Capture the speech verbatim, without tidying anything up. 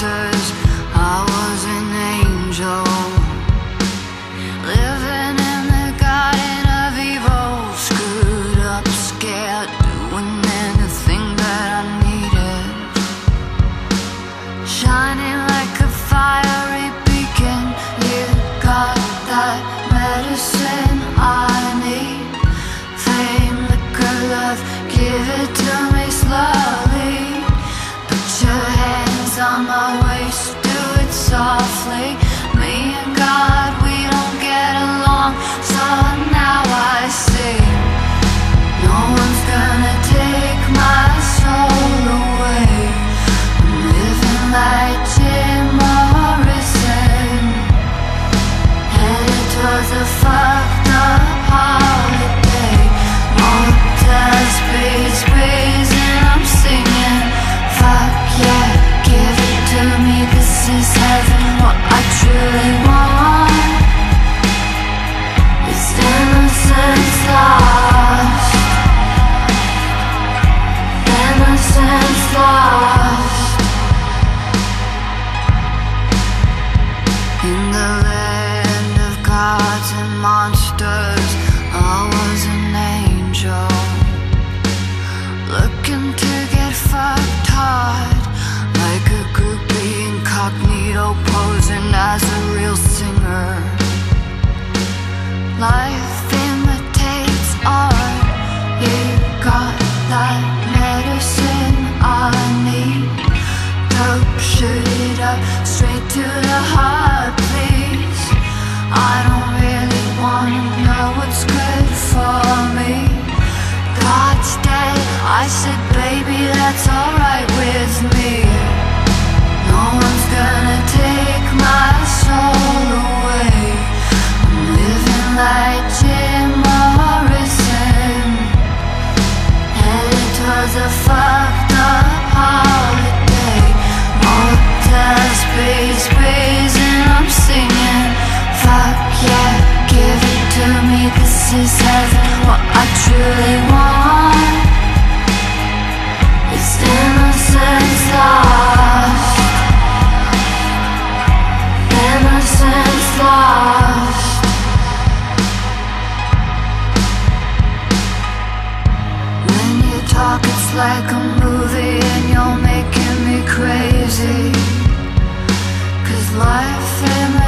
monsters. I was an angel, living in the garden of evil, screwed up, scared, doing anything that I needed, shining like a fiery beacon. You got that medicine I need, fame, liquor, love, give it to me slowly. Put your hands on my waist, do it softly. Me and God, we don't get along, so now I see no one's gonna take my soul away. I'm living like Jim Morrison, headed towards a fucked up holiday. Motels, breeze, breeze, and I'm singing, fuck yeah, give it to me, this is heaven. What I truly want is innocence lost, innocence lost. In the land of gods and monsters, I was an angel, looking to get fucked hard, like a groupie incognito, posing as a real singer. Life imitates art, you got that medicine I need. Dope, shoot it up, straight to the heart, please. I don't really wanna know what's good for me. God's dead, I said, baby, that's alright with me. No one's gonna take my soul away. I'm living like Jim Morrison, headed towards a fucked up holiday. Motels, breeze, breeze, and I'm singing, fuck yeah, give it to me, this is heaven. What I truly want is innocence lost, innocence lost. When you talk it's like a movie and you're making me crazy, 'cause life in